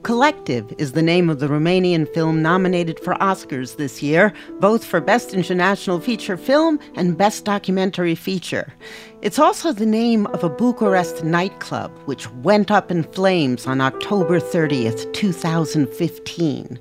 Collective is the name of the Romanian film nominated for Oscars this year, both for Best International Feature Film and Best Documentary Feature. It's also the name of a Bucharest nightclub, which went up in flames on October 30th, 2015.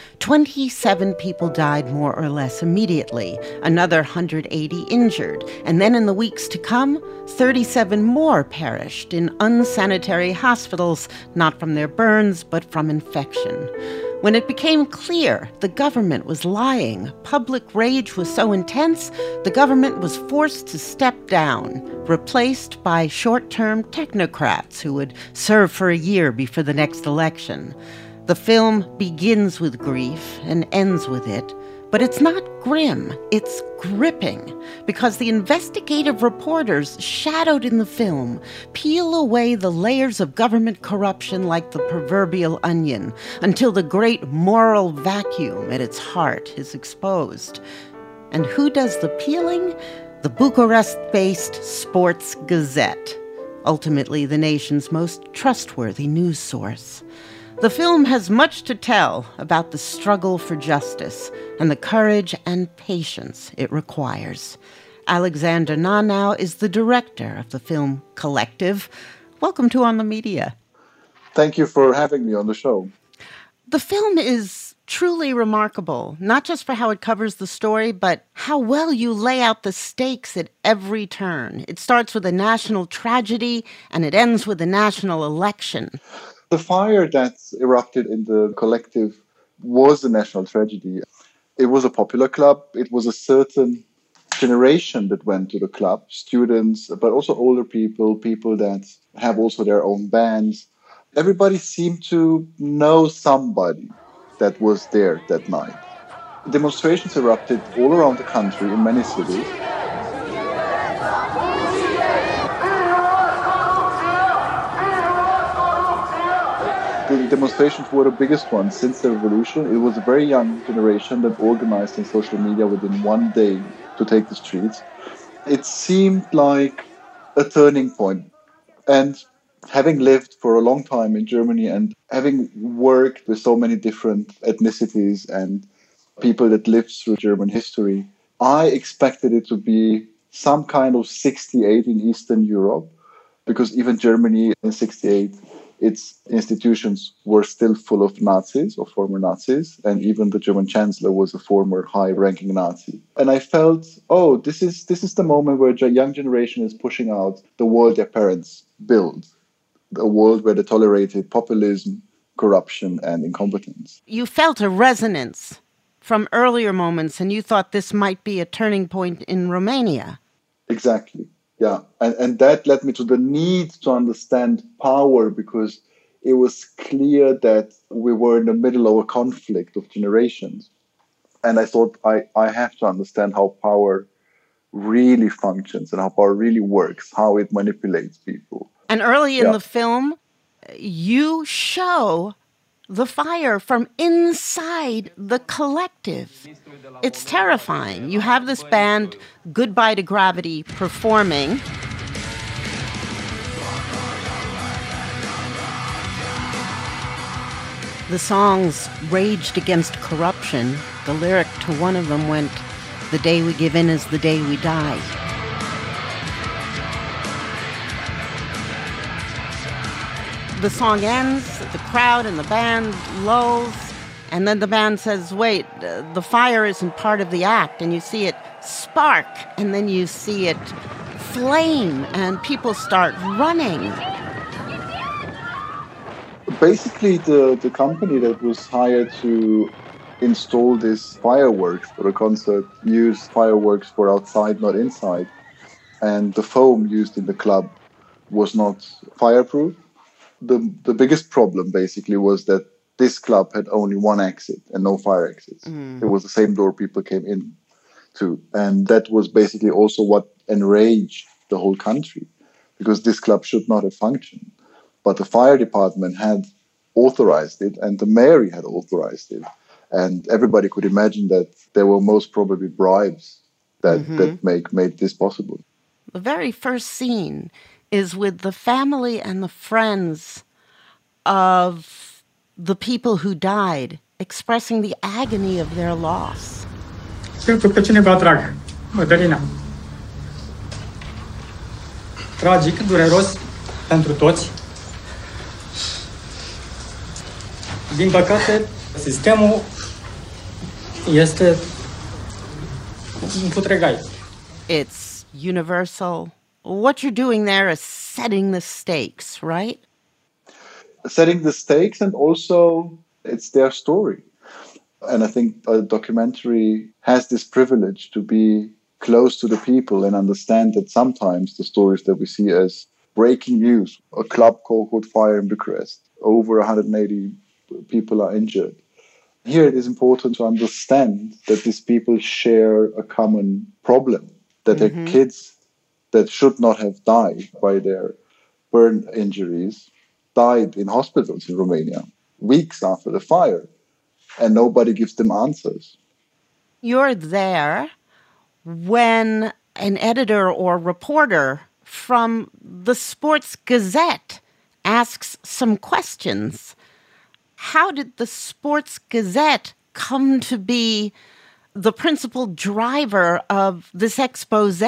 27 people died more or less immediately, another 180 injured, and then in the weeks to come, 37 more perished in unsanitary hospitals, not from their burns, but from infection. When it became clear the government was lying, public rage was so intense, the government was forced to step down, replaced by short-term technocrats who would serve for a year before the next election. The film begins with grief and ends with it, but it's not grim, it's gripping, because the investigative reporters shadowed in the film peel away the layers of government corruption like the proverbial onion until the great moral vacuum at its heart is exposed. And who does the peeling? The Bucharest-based Sports Gazette, ultimately the nation's most trustworthy news source. The film has much to tell about the struggle for justice and the courage and patience it requires. Alexander Nanau is the director of the film Collective. Welcome to On the Media. Thank you for having me on the show. The film is truly remarkable, not just for how it covers the story, but how well you lay out the stakes at every turn. It starts with a national tragedy, and it ends with a national election. The fire that erupted in the Collective was a national tragedy. It was a popular club. It was a certain generation that went to the club, students, but also older people, people that have also their own bands. Everybody seemed to know somebody that was there that night. Demonstrations erupted all around the country in many cities. The demonstrations were the biggest ones since the revolution. It was a very young generation that organized on social media within one day to take the streets. It seemed like a turning point. And having lived for a long time in Germany and having worked with so many different ethnicities and people that lived through German history, I expected it to be some kind of 68 in Eastern Europe, because even Germany in 68, its institutions were still full of Nazis or former Nazis, and even the German chancellor was a former high-ranking Nazi. And I felt, oh, this is the moment where a young generation is pushing out the world their parents built, a world where they tolerated populism, corruption, and incompetence. You felt a resonance from earlier moments, and you thought this might be a turning point in Romania. Exactly. Yeah, and that led me to the need to understand power, because it was clear that we were in the middle of a conflict of generations. And I thought I have to understand how power really functions and how power really works, how it manipulates people. And early in the film, you show the fire from inside the Collective. It's terrifying. You have this band, Goodbye to Gravity, performing. The songs raged against corruption. The lyric to one of them went, "The day we give in is the day we die." The song ends, the crowd and the band lulls, and then the band says, wait, the fire isn't part of the act, and you see it spark, and then you see it flame, and people start running. Basically, the company that was hired to install this fireworks for the concert used fireworks for outside, not inside, and the foam used in the club was not fireproof. The biggest problem basically was that this club had only one exit and no fire exits. It was the same door people came in to. And that was basically also what enraged the whole country, because this club should not have functioned. But the fire department had authorized it, and the mayor had authorized it. And everybody could imagine that there were most probably bribes that made this possible. The very first scene is with the family and the friends of the people who died, expressing the agony of their loss. Scriptul pe cineva drag, Mădălina. Tragic, dureros pentru toți. Din păcate, sistemul este un putregai. It's universal. What you're doing there is setting the stakes, right? Setting the stakes, and also it's their story. And I think a documentary has this privilege to be close to the people and understand that sometimes the stories that we see as breaking news, a club caught fire in Bucharest, over 180 people are injured. Here it is important to understand that these people share a common problem, that their kids that should not have died by their burn injuries died in hospitals in Romania weeks after the fire, and nobody gives them answers. You're there when an editor or reporter from the Sports Gazette asks some questions. How did the Sports Gazette come to be the principal driver of this expose?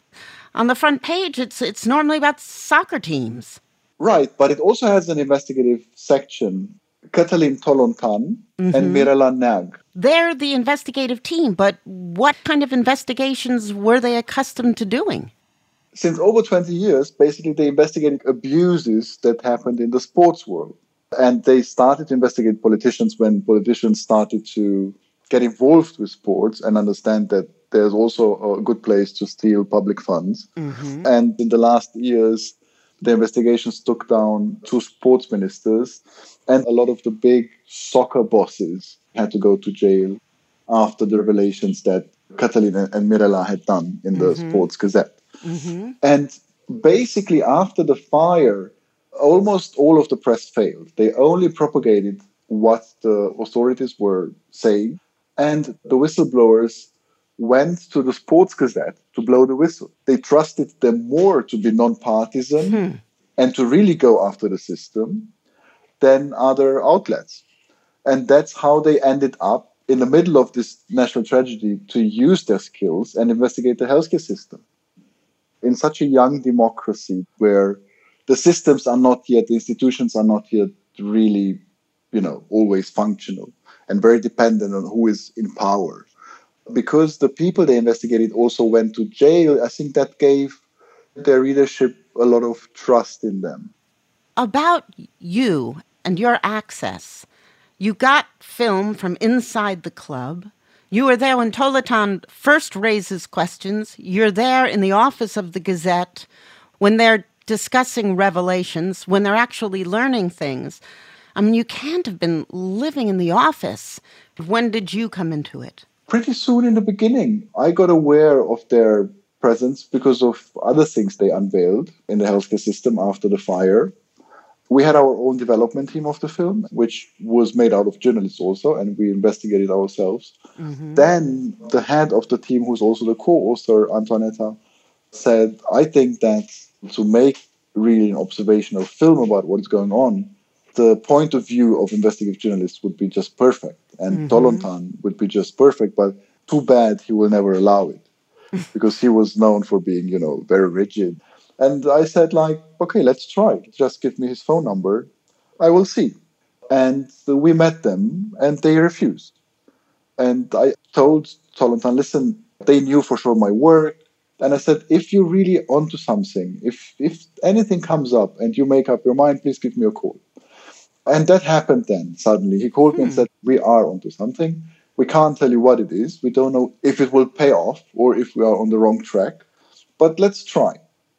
On the front page, it's normally about soccer teams. Right, but it also has an investigative section. Cătălin Tolontan and Mirela Neag. They're the investigative team, but what kind of investigations were they accustomed to doing? Since over 20 years, basically they investigated abuses that happened in the sports world. And they started to investigate politicians when politicians started to get involved with sports and understand that there's also a good place to steal public funds. And in the last years, the investigations took down 2 sports ministers, and a lot of the big soccer bosses had to go to jail after the revelations that Cătălin and Mirela had done in the Sports Gazette. And basically after the fire, almost all of the press failed. They only propagated what the authorities were saying, and the whistleblowers went to the Sports Gazette to blow the whistle. They trusted them more to be non-partisan and to really go after the system than other outlets. And that's how they ended up in the middle of this national tragedy to use their skills and investigate the healthcare system. In such a young democracy where the systems are not yet, the institutions are not yet really, always functional and very dependent on who is in power. Because the people they investigated also went to jail, I think that gave their readership a lot of trust in them. About you and your access, you got film from inside the club. You were there when Tolontan first raises questions. You're there in the office of the Gazette when they're discussing revelations, when they're actually learning things. I mean, you can't have been living in the office. When did you come into it? Pretty soon in the beginning. I got aware of their presence because of other things they unveiled in the healthcare system after the fire. We had our own development team of the film, which was made out of journalists also, and we investigated ourselves. Then the head of the team, who's also the co-author, Antoaneta, said, I think that to make really an observational film about what is going on, the point of view of investigative journalists would be just perfect. And Tolontan would be just perfect, but too bad he will never allow it because he was known for being, very rigid. And I said, okay, let's try. Just give me his phone number. I will see. And we met them, and they refused. And I told Tolontan, listen, they knew for sure my work. And I said, if you're really onto something, if anything comes up and you make up your mind, please give me a call. And that happened then, suddenly. He called me and said, we are onto something. We can't tell you what it is. We don't know if it will pay off or if we are on the wrong track. But let's try.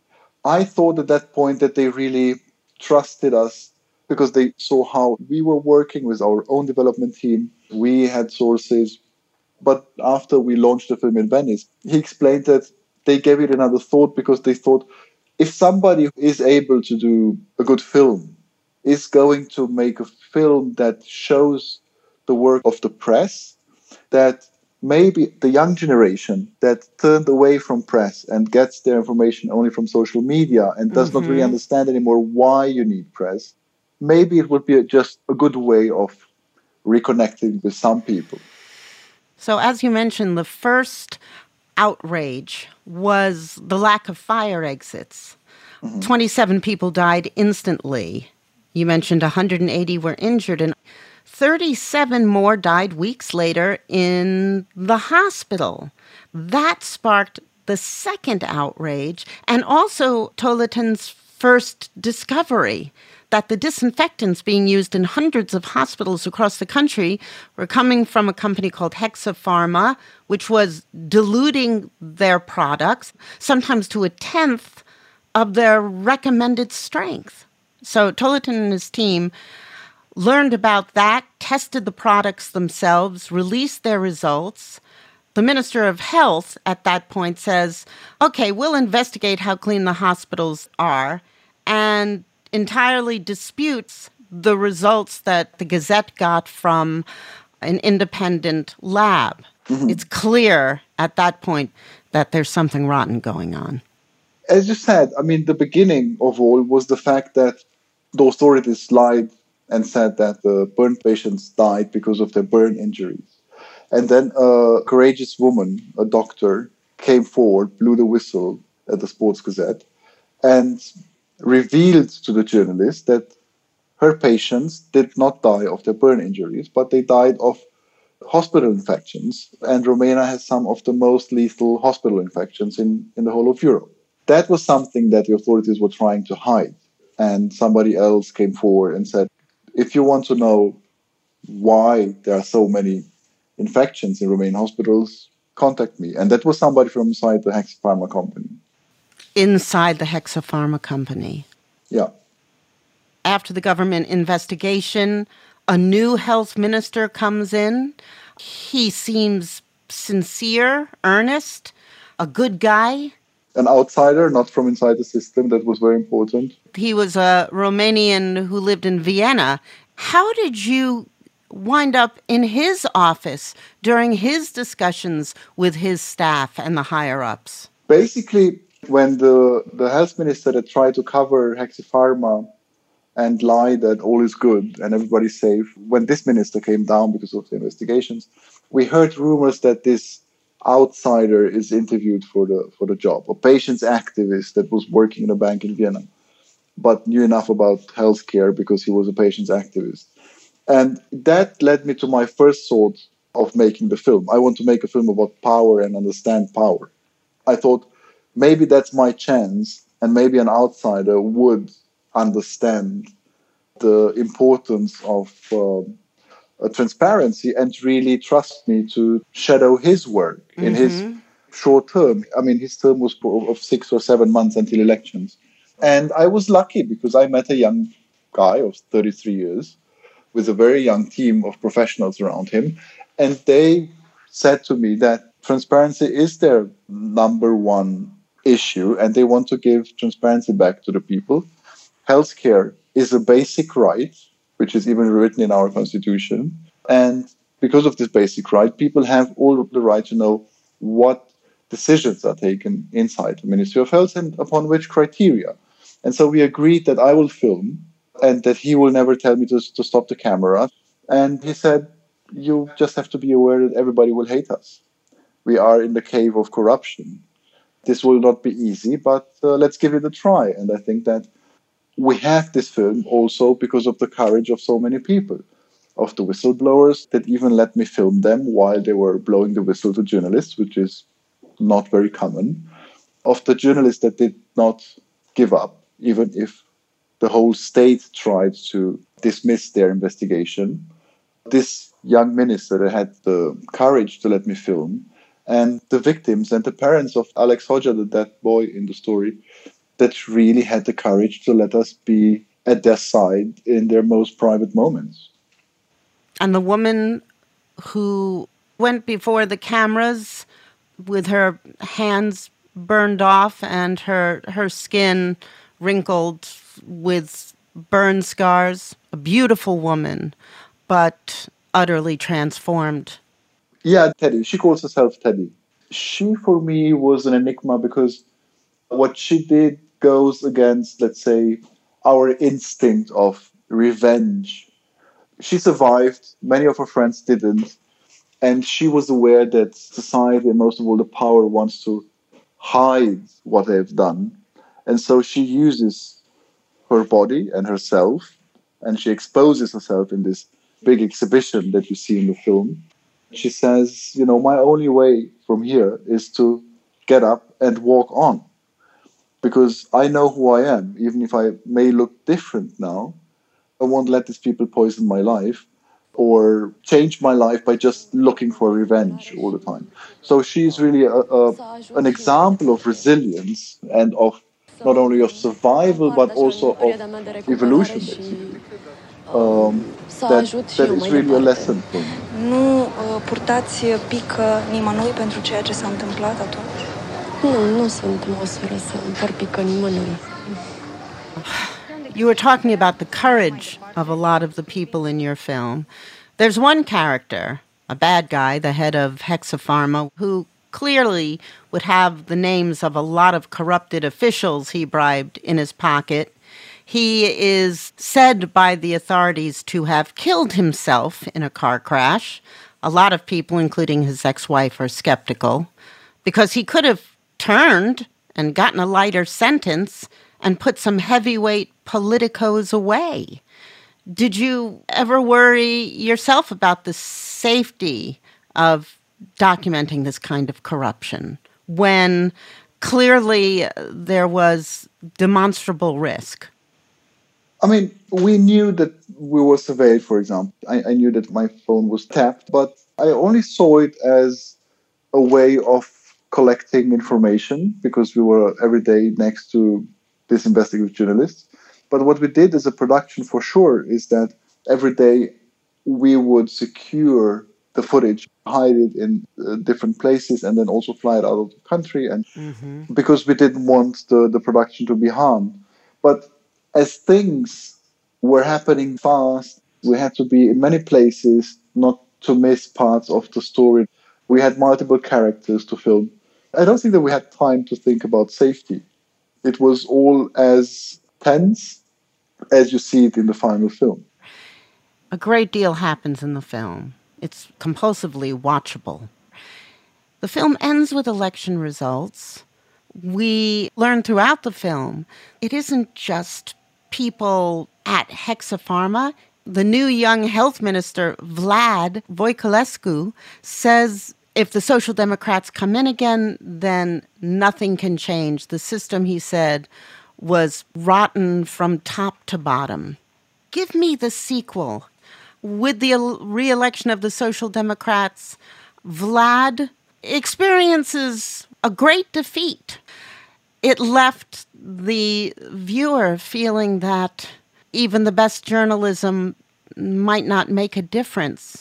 I thought at that point that they really trusted us because they saw how we were working with our own development team. We had sources. But after we launched the film in Venice, he explained that they gave it another thought because they thought if somebody is able to do a good film, is going to make a film that shows the work of the press, that maybe the young generation that turned away from press and gets their information only from social media and does not really understand anymore why you need press, maybe it would be just a good way of reconnecting with some people. So as you mentioned, the first outrage was the lack of fire exits. 27 people died instantly. You mentioned 180 were injured, and 37 more died weeks later in the hospital. That sparked the second outrage, and also Toleton's first discovery that the disinfectants being used in hundreds of hospitals across the country were coming from a company called Hexapharma, which was diluting their products, sometimes to a tenth of their recommended strength. So Toleton and his team learned about that, tested the products themselves, released their results. The Minister of Health at that point says, okay, we'll investigate how clean the hospitals are, and entirely disputes the results that the Gazette got from an independent lab. It's clear at that point that there's something rotten going on. As you said, I mean, the beginning of all was the fact that the authorities lied and said that the burn patients died because of their burn injuries. And then a courageous woman, a doctor, came forward, blew the whistle at the Sports Gazette, and revealed to the journalist that her patients did not die of their burn injuries, but they died of hospital infections. And Romania has some of the most lethal hospital infections in the whole of Europe. That was something that the authorities were trying to hide. And somebody else came forward and said, if you want to know why there are so many infections in Romanian hospitals, contact me. And that was somebody from inside the Hexapharma company. Inside the Hexapharma company? Yeah. After the government investigation, a new health minister comes in. He seems sincere, earnest, a good guy. An outsider, not from inside the system. That was very important. He was a Romanian who lived in Vienna. How did you wind up in his office during his discussions with his staff and the higher-ups? Basically, when the health minister had tried to cover Hexapharma and lie that all is good and everybody's safe, when this minister came down because of the investigations, we heard rumors that this outsider is interviewed for the job, a patient's activist that was working in a bank in Vienna, but knew enough about healthcare because he was a patient's activist. And that led me to my first thought of making the film. I want to make a film about power and understand power. I thought maybe that's my chance, and maybe an outsider would understand the importance of transparency and really trust me to shadow his work in his short term. I mean, his term was of 6 or 7 months until elections. And I was lucky because I met a young guy of 33 years with a very young team of professionals around him. And they said to me that transparency is their number one issue, and they want to give transparency back to the people. Healthcare is a basic right, which is even written in our constitution. And because of this basic right, people have all the right to know what decisions are taken inside the Ministry of Health and upon which criteria. And so we agreed that I will film and that he will never tell me to stop the camera. And he said, you just have to be aware that everybody will hate us. We are in the cave of corruption. This will not be easy, but let's give it a try. And I think that we have this film also because of the courage of so many people, of the whistleblowers that even let me film them while they were blowing the whistle to journalists, which is not very common, of the journalists that did not give up, even if the whole state tried to dismiss their investigation. This young minister that had the courage to let me film, and the victims and the parents of Alex Hoxha, that boy in the story, that really had the courage to let us be at their side in their most private moments. And the woman who went before the cameras with her hands burned off and her skin wrinkled with burn scars, a beautiful woman, but utterly transformed. Yeah, Teddy. She calls herself Teddy. She, for me, was an enigma because what she did goes against, let's say, our instinct of revenge. She survived, many of her friends didn't, and she was aware that society and most of all the power wants to hide what they've done. And so she uses her body and herself, and she exposes herself in this big exhibition that you see in the film. She says, my only way from here is to get up and walk on. Because I know who I am, even if I may look different now. I won't let these people poison my life or change my life by just looking for revenge all the time. So she's really an example of resilience and of not only of survival, but also of evolution, basically. That is really a lesson for me. Nu purtați pică nimănui pentru ceea ce s-a întâmplat atunci? Nu sunt în măsură să împăr pică nimănui. You were talking about the courage of a lot of the people in your film. There's one character, a bad guy, the head of Hexapharma, who clearly would have the names of a lot of corrupted officials he bribed in his pocket. He is said by the authorities to have killed himself in a car crash. A lot of people, including his ex-wife, are skeptical because he could have turned and gotten a lighter sentence and put some heavyweight politicos away. Did you ever worry yourself about the safety of documenting this kind of corruption when clearly there was demonstrable risk? I mean, we knew that we were surveilled, for example. I knew that my phone was tapped, but I only saw it as a way of collecting information because we were every day next to these investigative journalists. But what we did as a production for sure is that every day we would secure the footage, hide it in different places, and then also fly it out of the country. And because we didn't want the production to be harmed. But as things were happening fast, we had to be in many places not to miss parts of the story. We had multiple characters to film. I don't think that we had time to think about safety. It was all as tense as you see it in the final film. A great deal happens in the film. It's compulsively watchable. The film ends with election results. We learn throughout the film it isn't just people at Hexapharma. The new young health minister, Vlad Voiculescu, says if the Social Democrats come in again, then nothing can change. The system, he said, was rotten from top to bottom. Give me the sequel. With the re-election of the Social Democrats, Vlad experiences a great defeat. It left the viewer feeling that even the best journalism might not make a difference.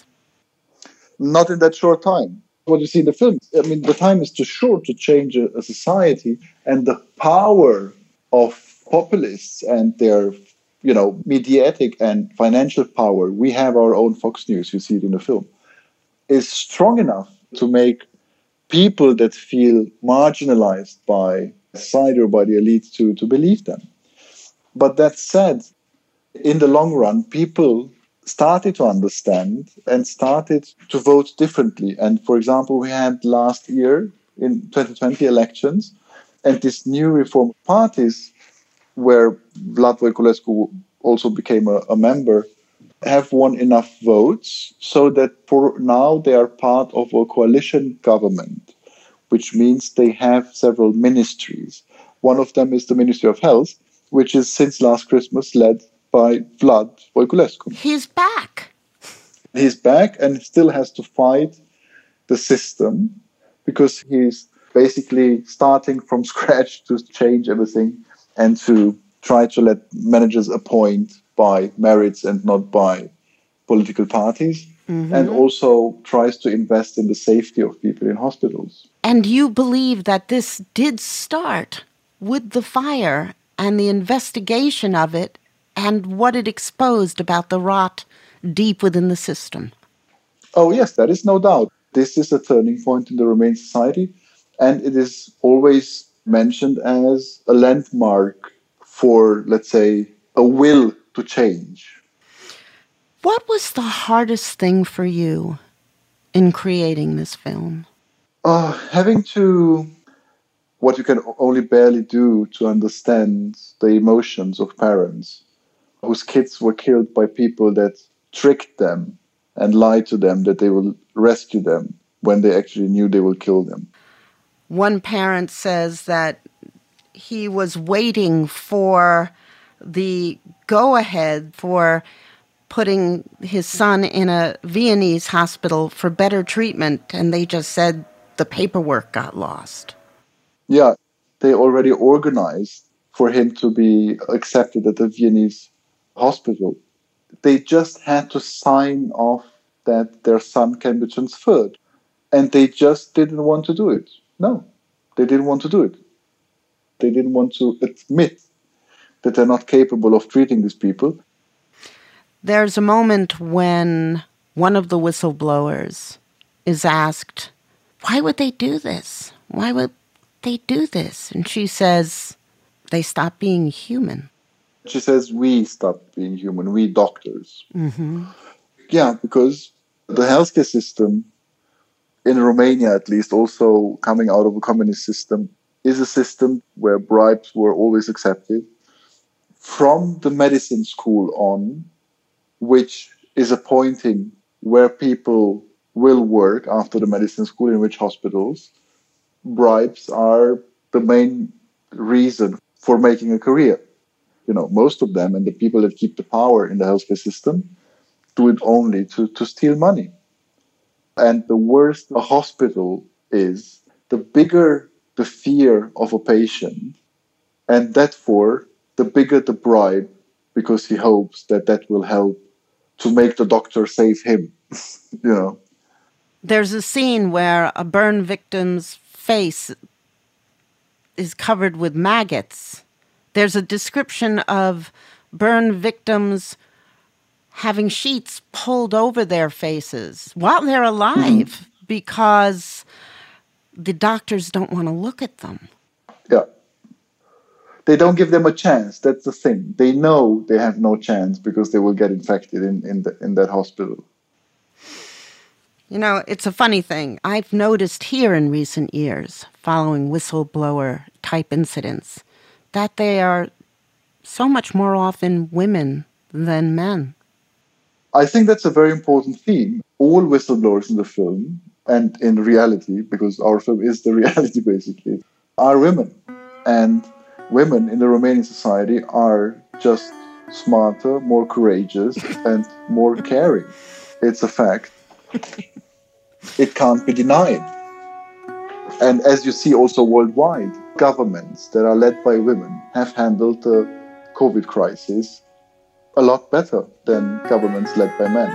Not in that short time. What you see in the film, I mean, the time is too short to change a society, and the power of populists and their, mediatic and financial power, we have our own Fox News, you see it in the film, is strong enough to make people that feel marginalized by society or by the elite to believe them. But that said, in the long run, people started to understand and started to vote differently. And for example, we had last year in 2020 elections, and these new reform parties, where Vlad Voiculescu also became a member, have won enough votes so that for now they are part of a coalition government, which means they have several ministries. One of them is the Ministry of Health, which is since last Christmas led by Vlad Voiculescu. He's back. He's back and still has to fight the system because he's basically starting from scratch to change everything and to try to let managers appoint by merits and not by political parties. And also tries to invest in the safety of people in hospitals. And you believe that this did start with the fire and the investigation of it and what it exposed about the rot deep within the system. Oh, yes, there is no doubt. This is a turning point in the Romanian society, and it is always mentioned as a landmark for, let's say, a will to change. What was the hardest thing for you in creating this film? Having to, what you can only barely do to understand the emotions of parents whose kids were killed by people that tricked them and lied to them that they will rescue them when they actually knew they will kill them. One parent says that he was waiting for the go-ahead for putting his son in a Viennese hospital for better treatment, and they just said the paperwork got lost. Yeah, they already organized for him to be accepted at the Viennese hospital. They just had to sign off that their son can be transferred. And they just didn't want to do it. No, they didn't want to do it. They didn't want to admit that they're not capable of treating these people. There's a moment when one of the whistleblowers is asked, why would they do this? Why would they do this? And she says, they stopped being human. She says, we stopped being human, we doctors. Mm-hmm. Yeah, because the healthcare system, in Romania at least, also coming out of a communist system, is a system where bribes were always accepted. From the medicine school on, which is appointing where people will work after the medicine school, in which hospitals, bribes are the main reason for making a career. You know, most of them, and the people that keep the power in the healthcare system, do it only to steal money. And the worse a hospital is, the bigger the fear of a patient, and therefore the bigger the bribe, because he hopes that that will help to make the doctor save him. You know. There's a scene where a burn victim's face is covered with maggots. There's a description of burn victims having sheets pulled over their faces while they're alive because the doctors don't want to look at them. Yeah. They don't give them a chance. That's the thing. They know they have no chance because they will get infected in that hospital. You know, it's a funny thing. I've noticed here in recent years, following whistleblower-type incidents, that they are so much more often women than men. I think that's a very important theme. All whistleblowers in the film, and in reality, because our film is the reality basically, are women. And women in the Romanian society are just smarter, more courageous, and more caring. It's a fact. It can't be denied. And as you see also worldwide, governments that are led by women have handled the COVID crisis a lot better than governments led by men.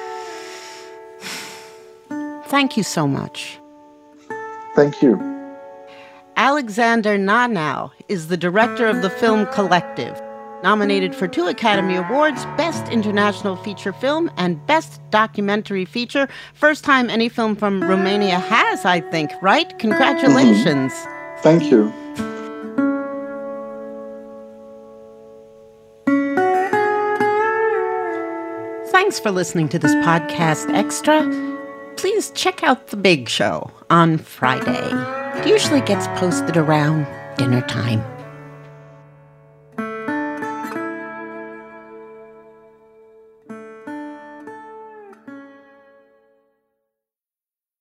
Thank you so much. Thank you. Alexander Nanau is the director of the film Collective, nominated for 2 Academy Awards, Best International Feature Film and Best Documentary Feature. First time any film from Romania has, I think, right? Congratulations. Mm-hmm. Thank you. Thanks for listening to this podcast extra. Please check out The Big Show on Friday. It usually gets posted around dinner time.